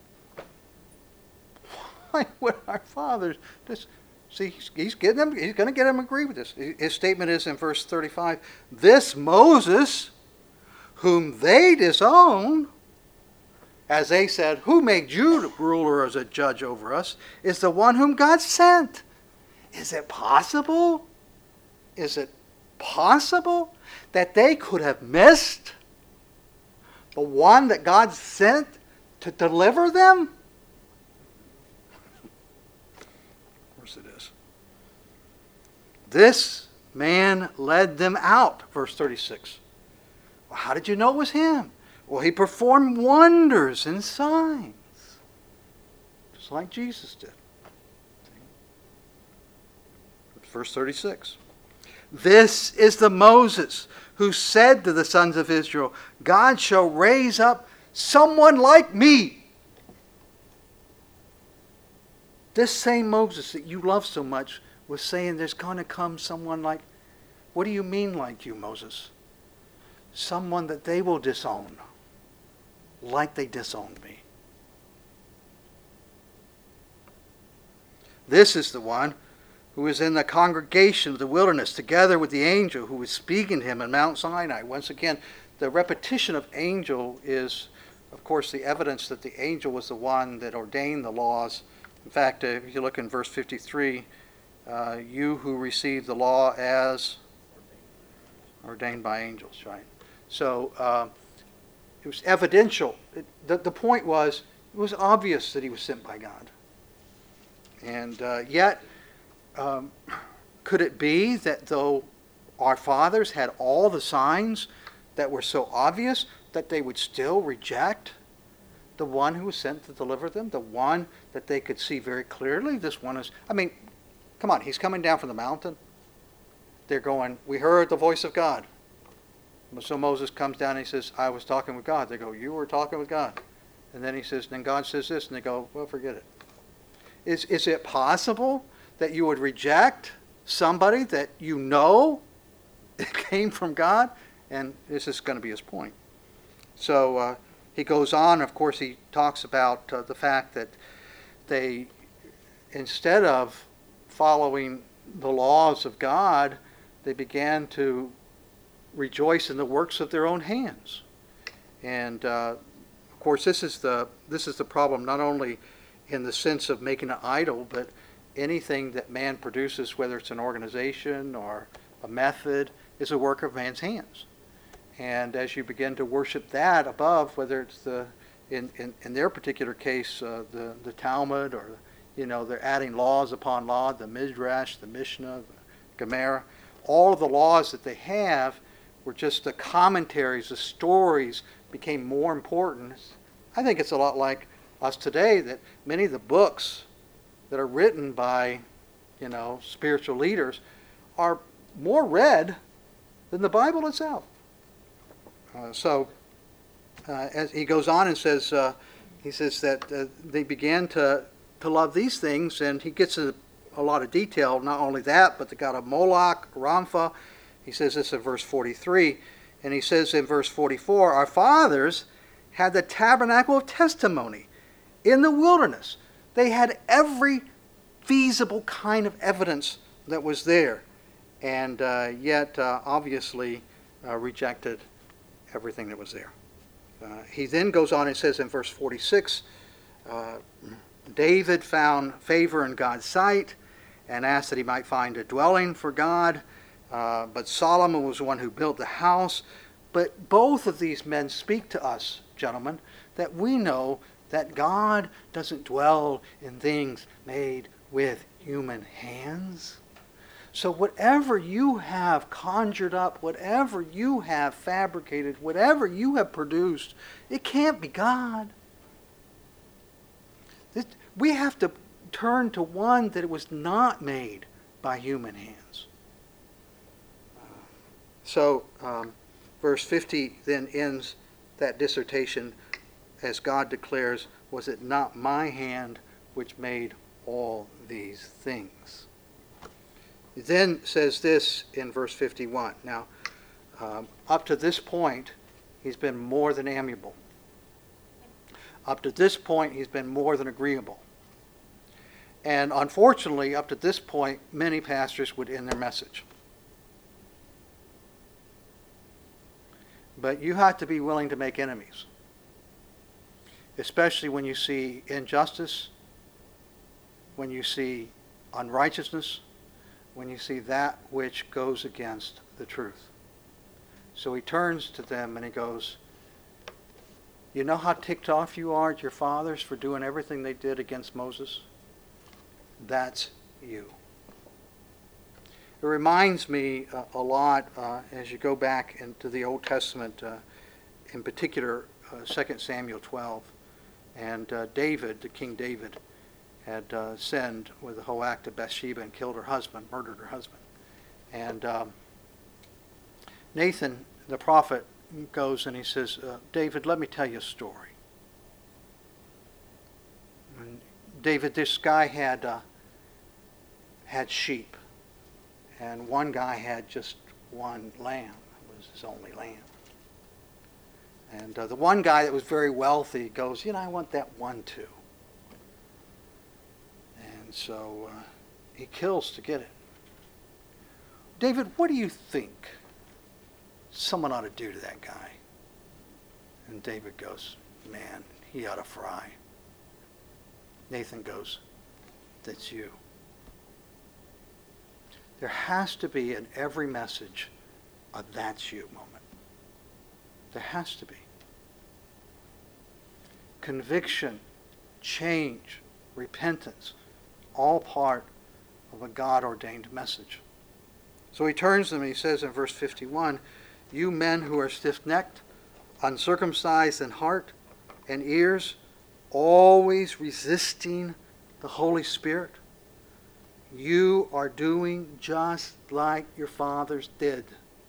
Why would our fathers just... See, he's, he's getting them. He's going to get them to agree with this. His statement is in verse thirty-five, this Moses, whom they disown, as they said, who made you ruler as a judge over us, is the one whom God sent. Is it possible? Is it possible that they could have missed the one that God sent to deliver them? It is. This man led them out, verse thirty-six. Well, how did you know it was him? Well, he performed wonders and signs, just like Jesus did. Verse thirty-six. This is the Moses who said to the sons of Israel, God shall raise up someone like me. This same Moses that you love so much was saying there's going to come someone like, what do you mean like you, Moses? Someone that they will disown, like they disowned me. This is the one who is in the congregation of the wilderness, together with the angel who was speaking to him in Mount Sinai. Once again, the repetition of angel is, of course, the evidence that the angel was the one that ordained the laws. In fact, if you look in verse fifty-three, uh, you who received the law as ordained by angels, right? So uh, it was evidential. It, the, the point was, it was obvious that he was sent by God. And uh, yet, um, could it be that though our fathers had all the signs that were so obvious that they would still reject the one who was sent to deliver them, the one that they could see very clearly. This one is, I mean, come on, he's coming down from the mountain. They're going, we heard the voice of God. So Moses comes down and he says, I was talking with God. They go, you were talking with God. And then he says, then God says this. And they go, well, forget it. Is, is it possible that you would reject somebody that you know came from God? And this is going to be his point. So uh, he goes on. Of course, he talks about uh, the fact that they, instead of following the laws of God, they began to rejoice in the works of their own hands. And uh, of course, this is the this is the problem, not only in the sense of making an idol, but anything that man produces, whether it's an organization or a method, is a work of man's hands. And as you begin to worship that above, whether it's the in, in, in their particular case, uh, the, the Talmud, or, you know, they're adding laws upon law, the Midrash, the Mishnah, the Gemara, all of the laws that they have were just the commentaries, the stories became more important. I think it's a lot like us today, that many of the books that are written by, you know, spiritual leaders are more read than the Bible itself. Uh, so, uh, as he goes on and says, uh, he says that uh, they began to, to love these things, and he gets a, a lot of detail. Not only that, but the god of Moloch, Rampha. He says this in verse forty-three, and he says in verse forty-four, our fathers had the tabernacle of testimony in the wilderness. They had every feasible kind of evidence that was there, and uh, yet uh, obviously uh, rejected everything that was there. Uh, he then goes on and says in verse forty-six, uh, David found favor in God's sight and asked that he might find a dwelling for God. Uh, but Solomon was the one who built the house. But both of these men speak to us, gentlemen, that we know that God doesn't dwell in things made with human hands. So whatever you have conjured up, whatever you have fabricated, whatever you have produced, it can't be God. This, we have to turn to one that was not made by human hands. So, um, verse fifty then ends that dissertation as God declares, was it not my hand which made all these things? He then says this in verse fifty-one. Now, um, up to this point, he's been more than amiable. Up to this point, he's been more than agreeable. And unfortunately, up to this point, many pastors would end their message. But you have to be willing to make enemies, especially when you see injustice, when you see unrighteousness, when you see that which goes against the truth. So he turns to them and he goes, you know how ticked off you are at your fathers for doing everything they did against Moses? That's you. It reminds me uh, a lot uh, as you go back into the Old Testament, uh, in particular uh, Second Samuel twelve. And uh, David, the King David, had uh, sinned with the whole act of Bathsheba and killed her husband, murdered her husband. And um, Nathan, the prophet, goes and he says, uh, David, let me tell you a story. And David, this guy had uh, had sheep. And one guy had just one lamb. It was his only lamb. And uh, the one guy that was very wealthy goes, you know, I want that one too. And so uh, he kills to get it. David, what do you think someone ought to do to that guy? And David goes, man, he ought to fry. Nathan goes, that's you. There has to be in every message a that's you moment. There has to be. Conviction, change, repentance, all part of a God-ordained message. So he turns to them and he says in verse fifty-one, you men who are stiff-necked, uncircumcised in heart and ears, always resisting the Holy Spirit, you are doing just like your fathers did.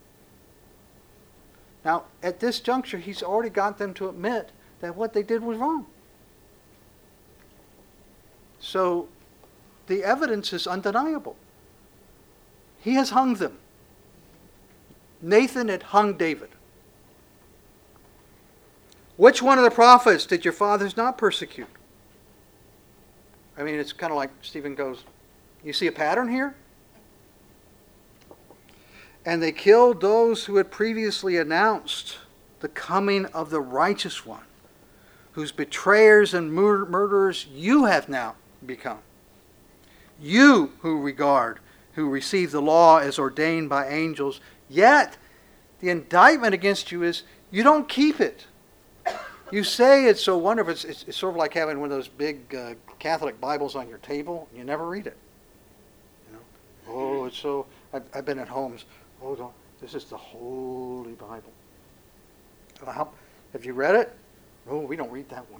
Now, at this juncture, he's already got them to admit that what they did was wrong. So, the evidence is undeniable. He has hung them. Nathan had hung David. Which one of the prophets did your fathers not persecute? I mean, it's kind of like Stephen goes, you see a pattern here? And they killed those who had previously announced the coming of the righteous one, whose betrayers and mur- murderers you have now become. You who regard, who receive the law as ordained by angels, yet the indictment against you is you don't keep it. You say it's so wonderful. It's, it's, it's sort of like having one of those big uh, Catholic Bibles on your table. You never read it. You know? Oh, it's so... I've, I've been at homes. Oh, don't, this is the Holy Bible. Well, have you read it? Oh, we don't read that one.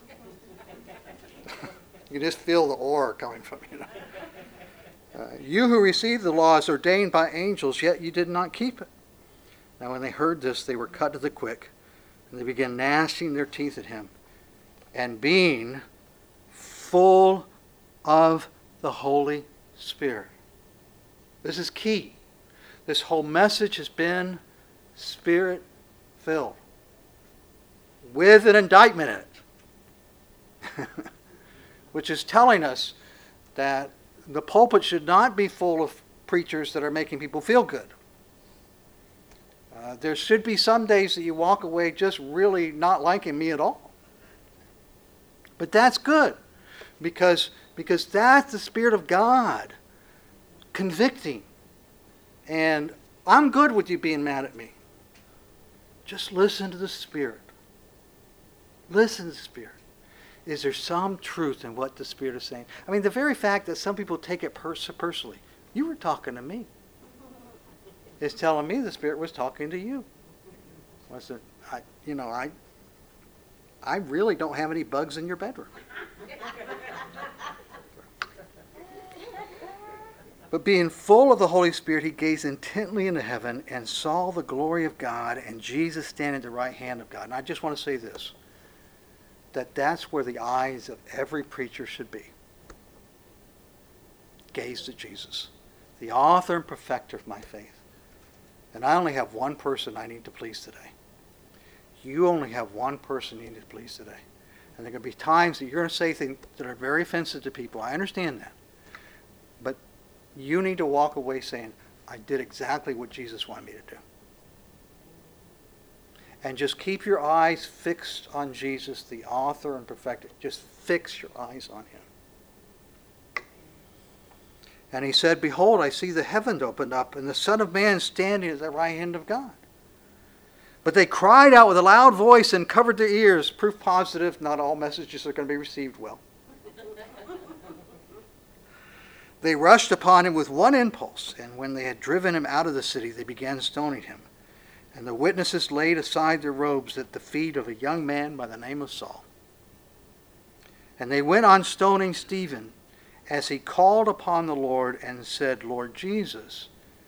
You just feel the aura coming from you. Know? Uh, you who received the law as ordained by angels, yet you did not keep it. Now when they heard this, they were cut to the quick, and they began gnashing their teeth at him, and being full of the Holy Spirit. This is key. This whole message has been Spirit-filled, with an indictment in it, which is telling us that the pulpit should not be full of preachers that are making people feel good. Uh, there should be some days that you walk away just really not liking me at all. But that's good, because, because that's the Spirit of God convicting. And I'm good with you being mad at me. Just listen to the Spirit. Listen to the Spirit. Is there some truth in what the Spirit is saying? I mean, the very fact that some people take it pers- personally. You were talking to me. It's telling me the Spirit was talking to you. Was it? I, you know, I, I really don't have any bugs in your bedroom. But being full of the Holy Spirit, he gazed intently into heaven and saw the glory of God and Jesus standing at the right hand of God. And I just want to say this, that that's where the eyes of every preacher should be. Gaze to Jesus, the author and perfecter of my faith. And I only have one person I need to please today. You only have one person you need to please today. And there are going to be times that you're going to say things that are very offensive to people. I understand that. But you need to walk away saying, I did exactly what Jesus wanted me to do. And just keep your eyes fixed on Jesus, the author and perfecter. Just fix your eyes on him. And he said, behold, I see the heavens opened up, and the Son of Man standing at the right hand of God. But they cried out with a loud voice and covered their ears. Proof positive, not all messages are going to be received well. They rushed upon him with one impulse, and when they had driven him out of the city, they began stoning him. And the witnesses laid aside their robes at the feet of a young man by the name of Saul. And they went on stoning Stephen as he called upon the Lord and said, Lord Jesus,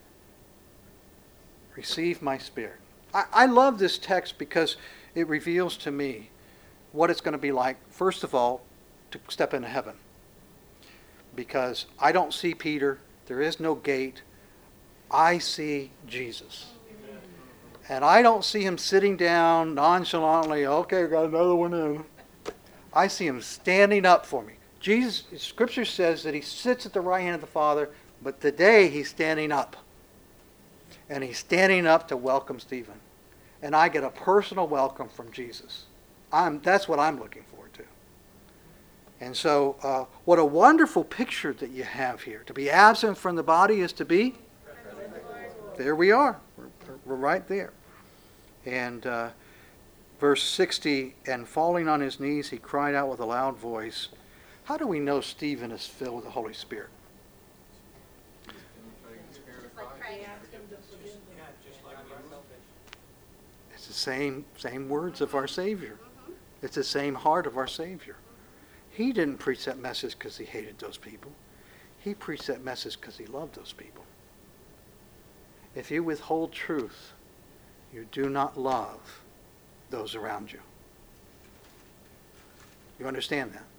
receive my spirit. I, I love this text because it reveals to me what it's going to be like, first of all, to step into heaven. Because I don't see Peter. There is no gate. I see Jesus. And I don't see him sitting down nonchalantly, okay, got another one in. I see him standing up for me. Jesus, Scripture says that he sits at the right hand of the Father, but today he's standing up. And he's standing up to welcome Stephen. And I get a personal welcome from Jesus. I'm, that's what I'm looking forward to. And so, uh, what a wonderful picture that you have here. To be absent from the body is to be? There we are. We're, we're right there. And uh, verse sixty, and falling on his knees, he cried out with a loud voice. How do we know Stephen is filled with the Holy Spirit? It's the same, same words of our Savior. It's the same heart of our Savior. He didn't preach that message because he hated those people. He preached that message because he loved those people. If you withhold truth, you do not love those around you. You understand that?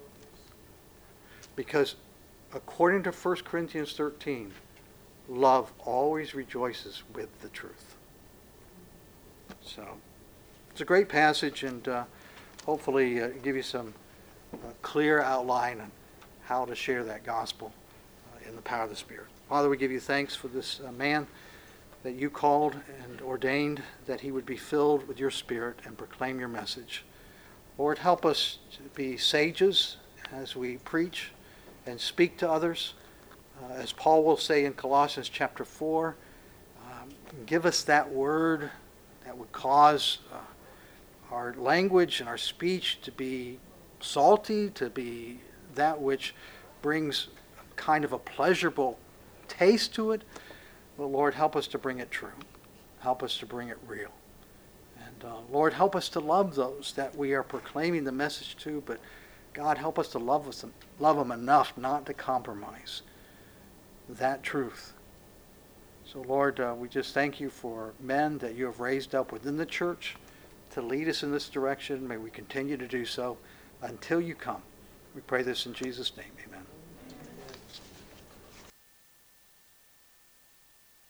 Because according to First Corinthians thirteen, love always rejoices with the truth. So, it's a great passage, and uh, hopefully uh, give you some uh, clear outline on how to share that gospel uh, in the power of the Spirit. Father, we give you thanks for this uh, man that you called and ordained that he would be filled with your Spirit and proclaim your message. Lord, help us to be sages as we preach and speak to others. Uh, as Paul will say in Colossians chapter four, um, give us that word that would cause uh, our language and our speech to be salty, to be that which brings kind of a pleasurable taste to it. But Lord, help us to bring it true. Help us to bring it real. And uh, Lord, help us to love those that we are proclaiming the message to, but God, help us to love them, love them enough not to compromise that truth. So Lord, uh, we just thank you for men that you have raised up within the church to lead us in this direction. May we continue to do so until you come. We pray this in Jesus' name. Amen.